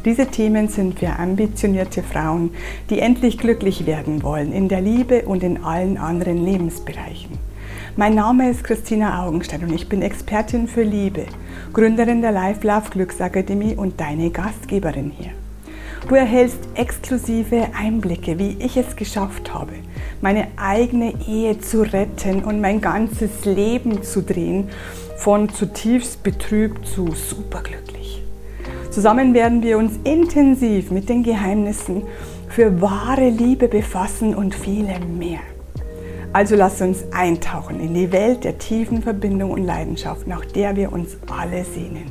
Diese Themen sind für ambitionierte Frauen, die endlich glücklich werden wollen in der Liebe und in allen anderen Lebensbereichen. Mein Name ist Christina Augenstein und ich bin Expertin für Liebe, Gründerin der Life Love Glücksakademie und deine Gastgeberin hier. Du erhältst exklusive Einblicke, wie ich es geschafft habe, meine eigene Ehe zu retten und mein ganzes Leben zu drehen, von zutiefst betrübt zu superglücklich. Zusammen werden wir uns intensiv mit den Geheimnissen für wahre Liebe befassen und vielem mehr. Also lass uns eintauchen in die Welt der tiefen Verbindung und Leidenschaft, nach der wir uns alle sehnen.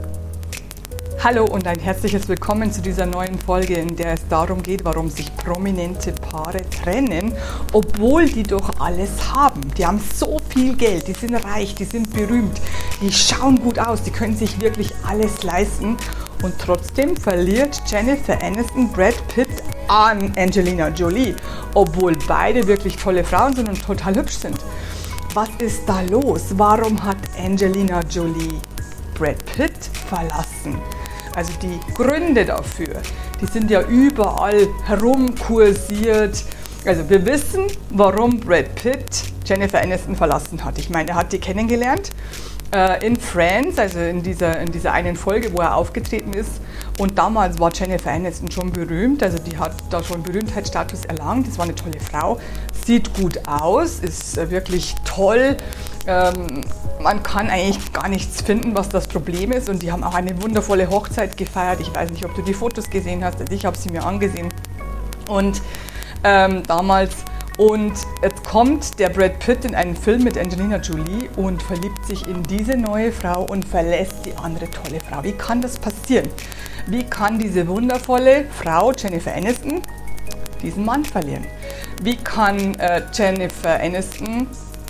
Hallo und ein herzliches Willkommen zu dieser neuen Folge, in der es darum geht, warum sich prominente Paare trennen, obwohl die doch alles haben. Die haben so viel Geld, die sind reich, die sind berühmt, die schauen gut aus, die können sich wirklich alles leisten. Und trotzdem verliert Jennifer Aniston Brad Pitt an Angelina Jolie, obwohl beide wirklich tolle Frauen sind und total hübsch sind. Was ist da los? Warum hat Angelina Jolie Brad Pitt verlassen? Also die Gründe dafür, die sind ja überall herumkursiert. Also wir wissen, warum Brad Pitt Jennifer Aniston verlassen hat. Ich meine, er hat die kennengelernt in Friends, also in dieser einen Folge, wo er aufgetreten ist. Und damals war Jennifer Aniston schon berühmt, also die hat da schon Berühmtheitsstatus erlangt. Das war eine tolle Frau, sieht gut aus, ist wirklich toll. Man kann eigentlich gar nichts finden, was das Problem ist. Und die haben auch eine wundervolle Hochzeit gefeiert. Ich weiß nicht, ob du die Fotos gesehen hast, ich habe sie mir angesehen. Und damals... Und jetzt kommt der Brad Pitt in einen Film mit Angelina Jolie und verliebt sich in diese neue Frau und verlässt die andere tolle Frau. Wie kann das passieren? Wie kann diese wundervolle Frau, Jennifer Aniston, diesen Mann verlieren? Wie kann Jennifer Aniston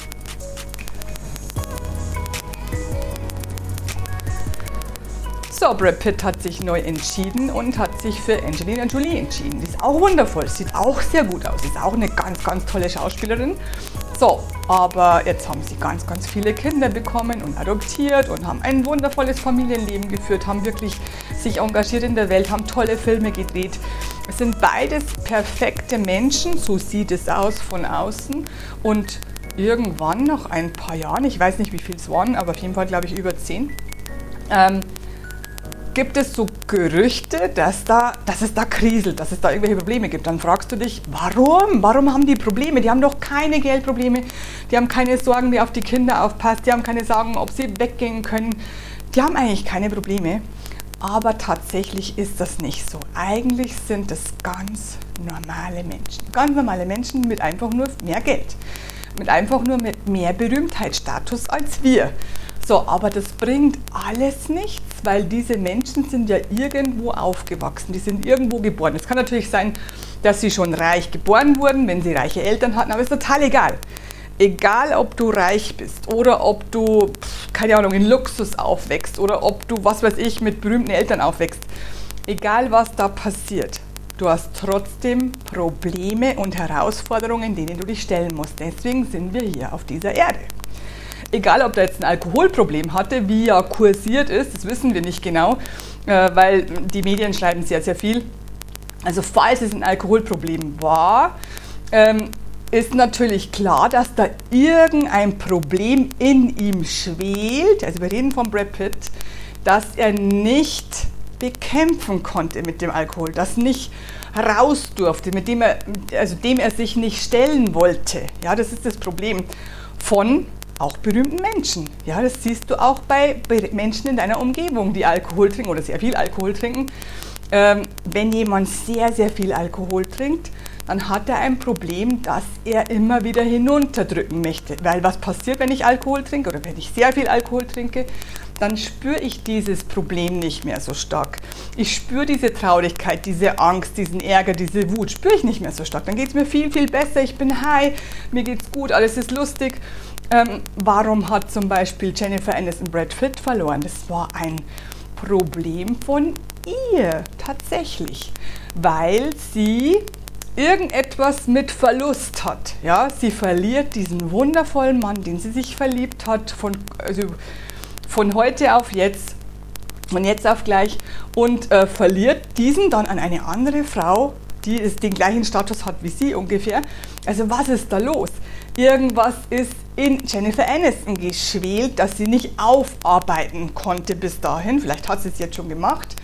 So, Brad Pitt hat sich neu entschieden und hat sich für Angelina Jolie entschieden. Die ist auch wundervoll, sieht auch sehr gut aus, ist auch eine ganz, ganz tolle Schauspielerin. So, aber jetzt haben sie ganz, ganz viele Kinder bekommen und adoptiert und haben ein wundervolles Familienleben geführt, haben wirklich sich engagiert in der Welt, haben tolle Filme gedreht. Es sind beides perfekte Menschen, so sieht es aus von außen. Und irgendwann nach ein paar Jahren, ich weiß nicht, wie viel es waren, aber auf jeden Fall glaube ich über 10, gibt es so Gerüchte, dass es da kriselt, dass es da irgendwelche Probleme gibt. Dann fragst du dich, warum? Warum haben die Probleme? Die haben doch keine Geldprobleme, die haben keine Sorgen, wer auf die Kinder aufpasst, die haben keine Sorgen, ob sie weggehen können. Die haben eigentlich keine Probleme, aber tatsächlich ist das nicht so. Eigentlich sind es ganz normale Menschen mit einfach nur mehr Geld, mit mehr Berühmtheitsstatus als wir. So, aber das bringt alles nichts, weil diese Menschen sind ja irgendwo aufgewachsen, die sind irgendwo geboren. Es kann natürlich sein, dass sie schon reich geboren wurden, wenn sie reiche Eltern hatten, aber ist total egal. Egal, ob du reich bist oder ob du, keine Ahnung, in Luxus aufwächst oder ob du, was weiß ich, mit berühmten Eltern aufwächst. Egal, was da passiert, du hast trotzdem Probleme und Herausforderungen, denen du dich stellen musst. Deswegen sind wir hier auf dieser Erde. Egal, ob er jetzt ein Alkoholproblem hatte, wie ja kursiert ist, das wissen wir nicht genau, weil die Medien schreiben sehr, sehr viel. Also falls es ein Alkoholproblem war, ist natürlich klar, dass da irgendein Problem in ihm schwelt, also wir reden von Brad Pitt, dass er nicht bekämpfen konnte mit dem Alkohol, das nicht raus durfte, dem er sich nicht stellen wollte. Ja, das ist das Problem von auch berühmten Menschen. Ja, das siehst du auch bei Menschen in deiner Umgebung, die Alkohol trinken oder sehr viel Alkohol trinken. Wenn jemand sehr, sehr viel Alkohol trinkt, dann hat er ein Problem, das er immer wieder hinunterdrücken möchte. Weil was passiert, wenn ich Alkohol trinke oder wenn ich sehr viel Alkohol trinke? Dann spüre ich dieses Problem nicht mehr so stark. Ich spüre diese Traurigkeit, diese Angst, diesen Ärger, diese Wut, spüre ich nicht mehr so stark. Dann geht es mir viel, viel besser, ich bin high, mir geht's gut, alles ist lustig. Warum hat zum Beispiel Jennifer Aniston Brad Pitt verloren? Das war ein Problem von ihr, tatsächlich, weil sie irgendetwas mit Verlust hat. Ja? Sie verliert diesen wundervollen Mann, den sie sich verliebt hat, von heute auf jetzt von jetzt auf gleich und verliert diesen dann an eine andere Frau, die den gleichen Status hat wie sie ungefähr. Also was ist da los? Irgendwas ist in Jennifer Aniston geschwelt, dass sie nicht aufarbeiten konnte bis dahin. Vielleicht hat sie es jetzt schon gemacht.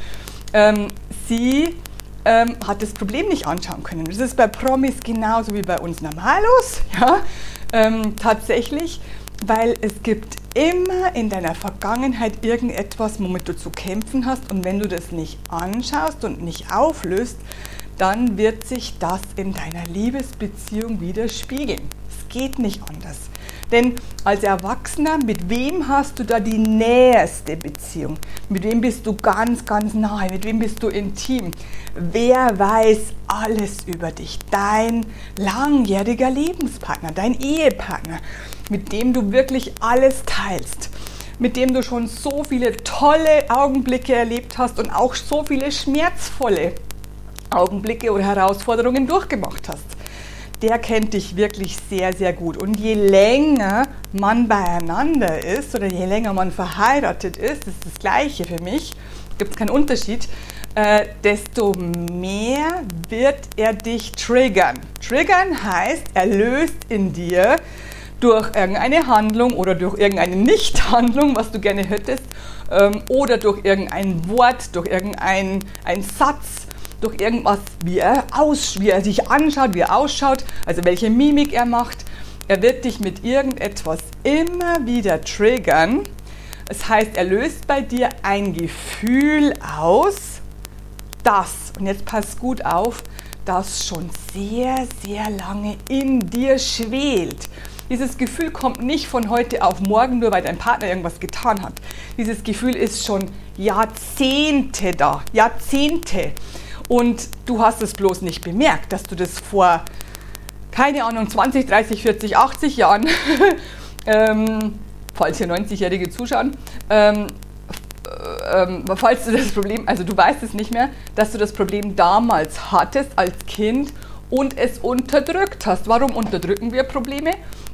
Sie hat das Problem nicht anschauen können. Das ist bei Promis genauso wie bei uns Normalos. Ja? Tatsächlich, weil es gibt immer in deiner Vergangenheit irgendetwas, womit du zu kämpfen hast. Und wenn du das nicht anschaust und nicht auflöst, dann wird sich das in deiner Liebesbeziehung widerspiegeln. Es geht nicht anders. Denn als Erwachsener, mit wem hast du da die näherste Beziehung? Mit wem bist du ganz, ganz nahe? Mit wem bist du intim? Wer weiß alles über dich? Dein langjähriger Lebenspartner, dein Ehepartner, mit dem du wirklich alles teilst, mit dem du schon so viele tolle Augenblicke erlebt hast und auch so viele schmerzvolle Augenblicke oder Herausforderungen durchgemacht hast. Der kennt dich wirklich sehr, sehr gut. Und je länger man beieinander ist oder je länger man verheiratet ist, das ist das Gleiche für mich, gibt es keinen Unterschied, desto mehr wird er dich triggern. Triggern heißt, er löst in dir durch irgendeine Handlung oder durch irgendeine Nichthandlung, was du gerne hättest, oder durch irgendein Wort, durch irgendein Satz, durch irgendwas, wie er sich anschaut, wie er ausschaut, also welche Mimik er macht. Er wird dich mit irgendetwas immer wieder triggern. Das heißt, er löst bei dir ein Gefühl aus, das, und jetzt pass gut auf, das schon sehr, sehr lange in dir schwelt. Dieses Gefühl kommt nicht von heute auf morgen, nur weil dein Partner irgendwas getan hat. Dieses Gefühl ist schon Jahrzehnte da, Jahrzehnte. Und du hast es bloß nicht bemerkt, dass du das vor, keine Ahnung, 20, 30, 40, 80 Jahren, falls hier 90-Jährige zuschauen, falls du das Problem, also du weißt es nicht mehr, dass du das Problem damals hattest als Kind und es unterdrückt hast. Warum unterdrücken wir Probleme?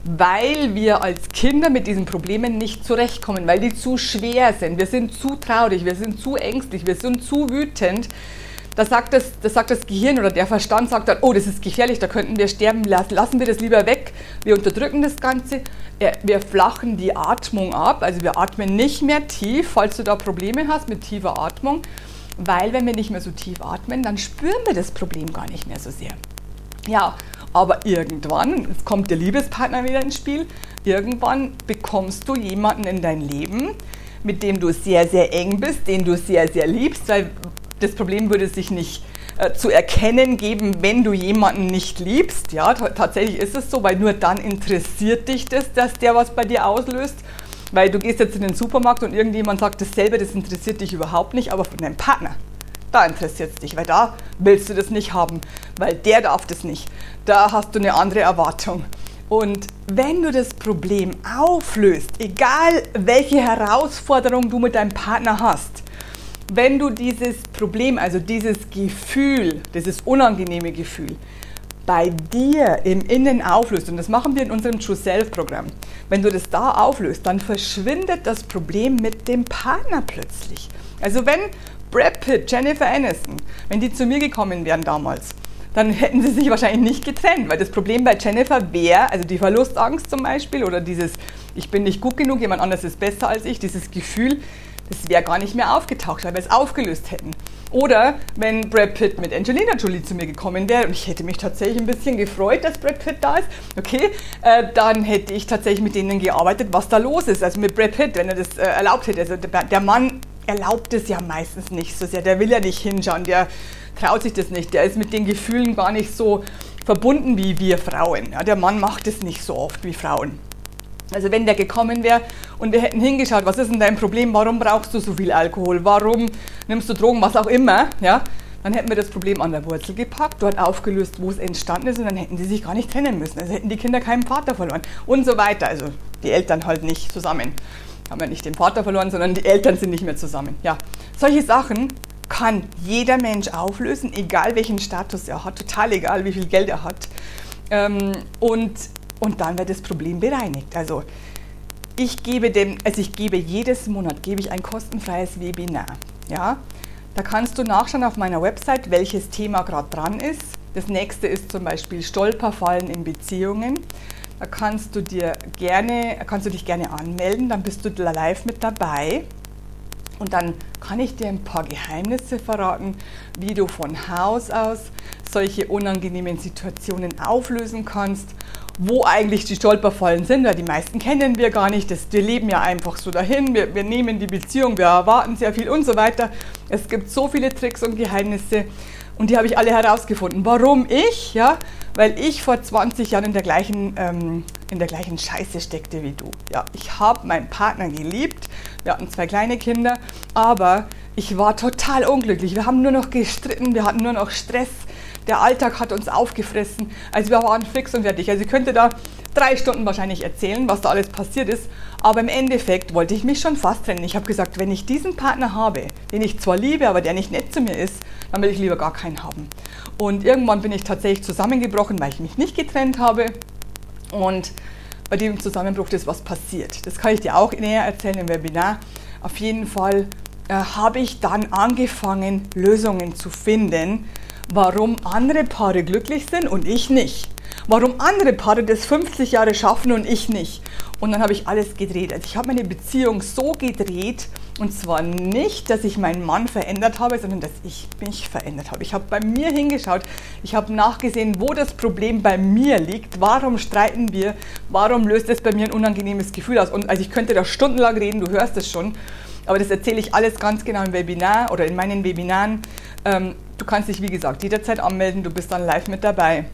Weil wir als Kinder mit diesen Problemen nicht zurechtkommen, weil die zu schwer sind. Wir sind zu traurig, wir sind zu ängstlich, wir sind zu wütend. Das sagt das Gehirn oder der Verstand sagt dann, oh, das ist gefährlich, da könnten wir sterben, lassen wir das lieber weg. Wir unterdrücken das Ganze, wir flachen die Atmung ab, also wir atmen nicht mehr tief, falls du da Probleme hast mit tiefer Atmung, weil wenn wir nicht mehr so tief atmen, dann spüren wir das Problem gar nicht mehr so sehr. Ja, aber irgendwann, jetzt kommt der Liebespartner wieder ins Spiel, irgendwann bekommst du jemanden in dein Leben, mit dem du sehr, sehr eng bist, den du sehr, sehr liebst, weil das Problem würde sich nicht zu erkennen geben, wenn du jemanden nicht liebst. Ja, tatsächlich ist es so, weil nur dann interessiert dich das, dass der was bei dir auslöst. Weil du gehst jetzt in den Supermarkt und irgendjemand sagt dasselbe, das interessiert dich überhaupt nicht, aber von deinem Partner, da interessiert es dich, weil da willst du das nicht haben, weil der darf das nicht. Da hast du eine andere Erwartung. Und wenn du das Problem auflöst, egal welche Herausforderung du mit deinem Partner hast, wenn du dieses Problem, also dieses Gefühl, dieses unangenehme Gefühl, bei dir im Innen auflöst, und das machen wir in unserem True Self-Programm, wenn du das da auflöst, dann verschwindet das Problem mit dem Partner plötzlich. Also wenn Brad Pitt, Jennifer Aniston, wenn die zu mir gekommen wären damals, dann hätten sie sich wahrscheinlich nicht getrennt, weil das Problem bei Jennifer wäre, also die Verlustangst zum Beispiel oder dieses, ich bin nicht gut genug, jemand anderes ist besser als ich, dieses Gefühl, das wäre gar nicht mehr aufgetaucht, weil wir es aufgelöst hätten. Oder wenn Brad Pitt mit Angelina Jolie zu mir gekommen wäre und ich hätte mich tatsächlich ein bisschen gefreut, dass Brad Pitt da ist, okay, dann hätte ich tatsächlich mit denen gearbeitet, was da los ist. Also mit Brad Pitt, wenn er das erlaubt hätte. Also der Mann erlaubt es ja meistens nicht so sehr, der will ja nicht hinschauen, der traut sich das nicht, der ist mit den Gefühlen gar nicht so verbunden wie wir Frauen. Ja, der Mann macht es nicht so oft wie Frauen. Also wenn der gekommen wäre und wir hätten hingeschaut, was ist denn dein Problem, warum brauchst du so viel Alkohol, warum nimmst du Drogen, was auch immer, ja, dann hätten wir das Problem an der Wurzel gepackt, dort aufgelöst, wo es entstanden ist und dann hätten sie sich gar nicht trennen müssen. Also hätten die Kinder keinen Vater verloren und so weiter. Also die Eltern halt nicht zusammen. Haben ja nicht den Vater verloren, sondern die Eltern sind nicht mehr zusammen. Ja, solche Sachen kann jeder Mensch auflösen, egal welchen Status er hat, total egal, wie viel Geld er hat. Und dann wird das Problem bereinigt. Also ich gebe jedes Monat ein kostenfreies Webinar. Ja? Da kannst du nachschauen auf meiner Website, welches Thema gerade dran ist. Das nächste ist zum Beispiel Stolperfallen in Beziehungen. Da kannst du dich gerne anmelden, dann bist du live mit dabei. Und dann kann ich dir ein paar Geheimnisse verraten, wie du von Haus aus solche unangenehmen Situationen auflösen kannst, wo eigentlich die Stolperfallen sind, weil die meisten kennen wir gar nicht. Wir leben ja einfach so dahin, wir nehmen die Beziehung, wir erwarten sehr viel und so weiter. Es gibt so viele Tricks und Geheimnisse und die habe ich alle herausgefunden. Warum ich? Ja, weil ich vor 20 Jahren in der gleichen Scheiße steckte wie du. Ja, ich habe meinen Partner geliebt, wir hatten 2 kleine Kinder, aber ich war total unglücklich. Wir haben nur noch gestritten, wir hatten nur noch Stress. Der Alltag hat uns aufgefressen, also wir waren fix und fertig. Also ich könnte da 3 Stunden wahrscheinlich erzählen, was da alles passiert ist, aber im Endeffekt wollte ich mich schon fast trennen. Ich habe gesagt, wenn ich diesen Partner habe, den ich zwar liebe, aber der nicht nett zu mir ist, dann will ich lieber gar keinen haben. Und irgendwann bin ich tatsächlich zusammengebrochen, weil ich mich nicht getrennt habe und bei dem Zusammenbruch ist was passiert. Das kann ich dir auch näher erzählen im Webinar. Auf jeden Fall habe ich dann angefangen, Lösungen zu finden, warum andere Paare glücklich sind und ich nicht. Warum andere Paare das 50 Jahre schaffen und ich nicht. Und dann habe ich alles gedreht. Also ich habe meine Beziehung so gedreht, und zwar nicht, dass ich meinen Mann verändert habe, sondern dass ich mich verändert habe. Ich habe bei mir hingeschaut, ich habe nachgesehen, wo das Problem bei mir liegt, warum streiten wir, warum löst es bei mir ein unangenehmes Gefühl aus. Und also ich könnte da stundenlang reden, du hörst es schon, aber das erzähle ich alles ganz genau im Webinar oder in meinen Webinaren. Du kannst dich, wie gesagt, jederzeit anmelden, du bist dann live mit dabei.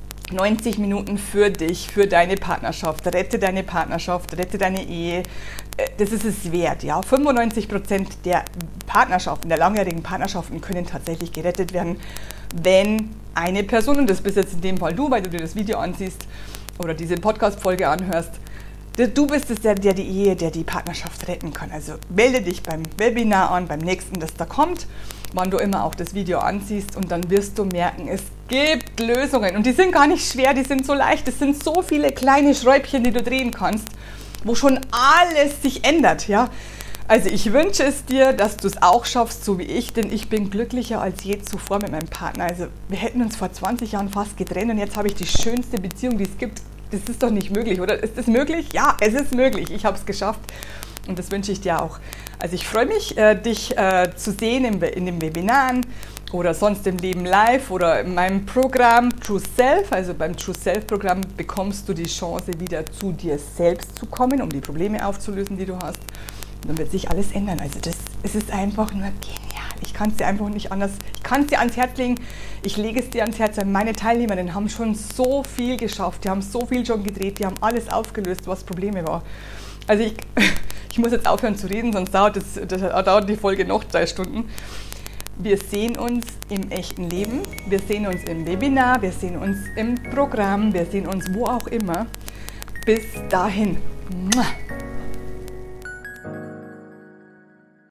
90 Minuten für dich, für deine Partnerschaft, rette deine Partnerschaft, rette deine Ehe, das ist es wert. Ja? 95% der Partnerschaften, der langjährigen Partnerschaften können tatsächlich gerettet werden, wenn eine Person, und das bist jetzt in dem Fall du, weil du dir das Video ansiehst oder diese Podcast-Folge anhörst, du bist es, der die Ehe, der die Partnerschaft retten kann. Also melde dich beim Webinar an, beim nächsten, das da kommt, wann du immer auch das Video ansiehst und dann wirst du merken, es gibt Lösungen und die sind gar nicht schwer, die sind so leicht, es sind so viele kleine Schräubchen, die du drehen kannst, wo schon alles sich ändert. Ja? Also ich wünsche es dir, dass du es auch schaffst, so wie ich, denn ich bin glücklicher als je zuvor mit meinem Partner. Also wir hätten uns vor 20 Jahren fast getrennt und jetzt habe ich die schönste Beziehung, die es gibt. Das ist doch nicht möglich, oder? Ist das möglich? Ja, es ist möglich. Ich habe es geschafft und das wünsche ich dir auch. Also ich freue mich, dich zu sehen in den Webinaren oder sonst im Leben live oder in meinem Programm True Self. Also beim True Self Programm bekommst du die Chance, wieder zu dir selbst zu kommen, um die Probleme aufzulösen, die du hast. Und dann wird sich alles ändern. Also es ist einfach nur genial. Ich kann es dir einfach nicht anders, ich kann es dir ans Herz legen. Ich lege es dir ans Herz, weil meine Teilnehmerinnen haben schon so viel geschafft. Die haben so viel schon gedreht, die haben alles aufgelöst, was Probleme war. Also ich muss jetzt aufhören zu reden, sonst dauert die Folge noch 3 Stunden. Wir sehen uns im echten Leben, wir sehen uns im Webinar, wir sehen uns im Programm, wir sehen uns wo auch immer. Bis dahin.